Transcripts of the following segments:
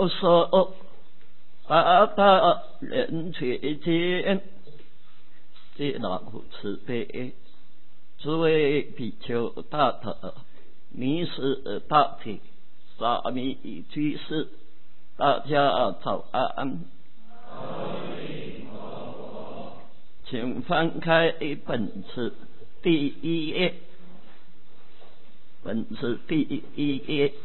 教授八大人觉间，皆老慈悲，诸位比丘大德，尼师大体，沙弥居士，大家早安。请翻开本次第一页，本次第一页。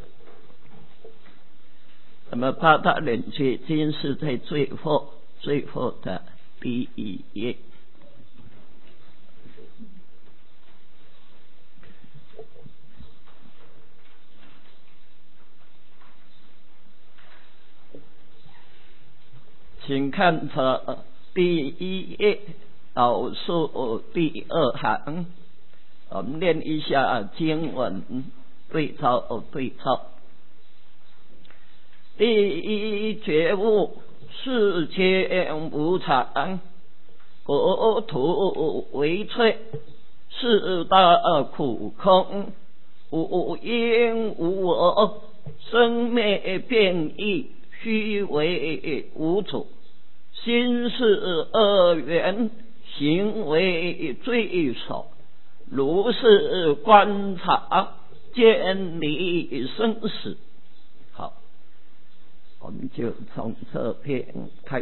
那么八大人觉间是在最后的第一页。请看这第一页倒数第二行，我们念一下经文对照。第一觉悟，世间无常，国土为脆，四大苦空，无因无我，生灭变异，虚伪无主，心是恶缘，行为罪首，如是观察，见离生死。好，我们就从这篇开始。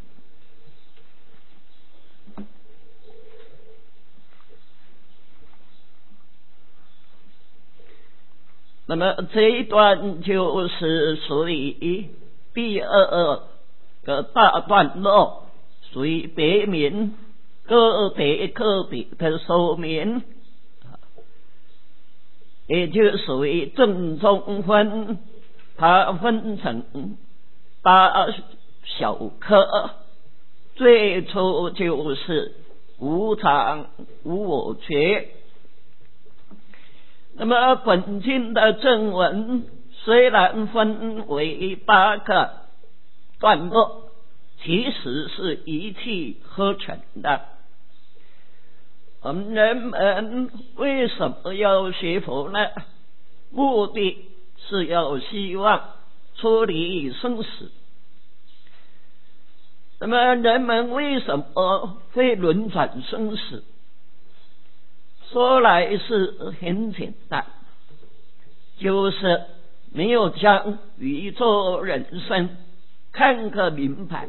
那么这一段就是属于第二个大段落，属于别名，个别的说明，也就属于正中分，它分成8小科。最初就是无常无我觉。那么本经的正文虽然分为8个段落，其实是一气呵成的。我们人们为什么要学佛呢？目的是要希望出离生死。那么人们为什么会轮转生死？说来是很简单，就是没有将宇宙人生看个明白，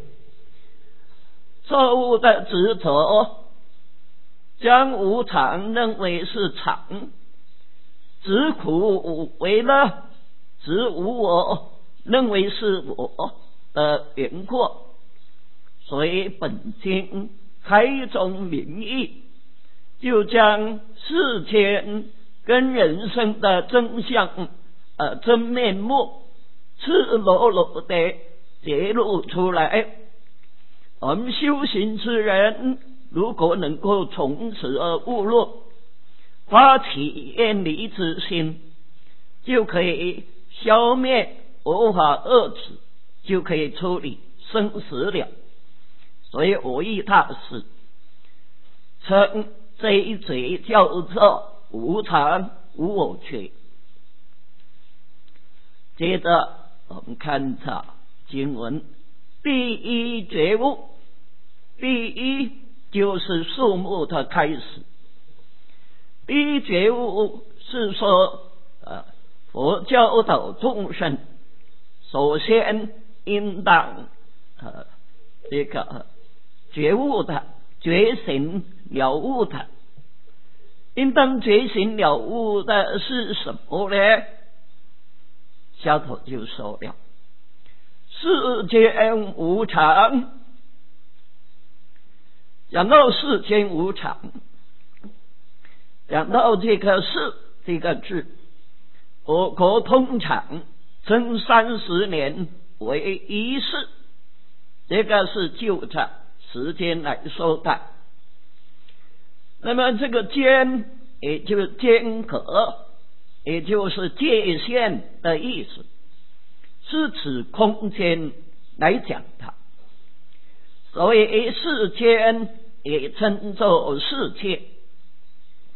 错误的执着，将无常认为是常，执苦为乐，执无我认为是我的缘故。所以本经开宗明义，就将世间跟人生的真相真面目赤裸裸的揭露出来。我们修行之人如果能够从此而悟入，发起远离之心，就可以消灭我法恶执，就可以处理生死了。所以我义大师称这一嘴叫做无常无我觉。接着我们看着经文，第一觉悟，第一就是数目的开始。第一觉悟是说佛教导众生首先应当这个觉悟的，觉醒了悟的。应当觉醒了悟的是什么呢？下头就说了，世间无常。讲到世间无常，讲到这个世这个字，我国通常称30年为一世，这个是就着时间来说的。那么这个间也就是间隔，也就是界限的意思，是指空间来讲的。所以世间也称作世界。